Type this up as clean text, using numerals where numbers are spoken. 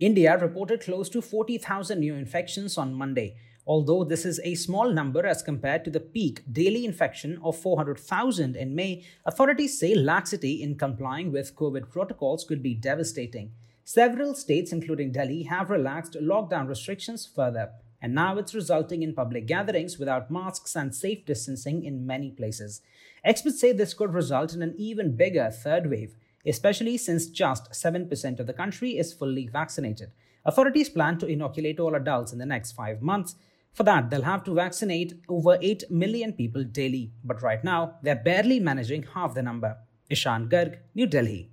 India reported close to 40,000 new infections on Monday. Although this is a small number as compared to the peak daily infection of 400,000 in May, authorities say laxity in complying with COVID protocols could be devastating. Several states, including Delhi, have relaxed lockdown restrictions further, and now it's resulting in public gatherings without masks and safe distancing in many places. Experts say this could result in an even bigger third wave, especially since just 7% of the country is fully vaccinated. Authorities plan to inoculate all adults in the next 5 months. For that, they'll have to vaccinate over 8 million people daily. But right now, they're barely managing half the number. Ishan Garg, New Delhi.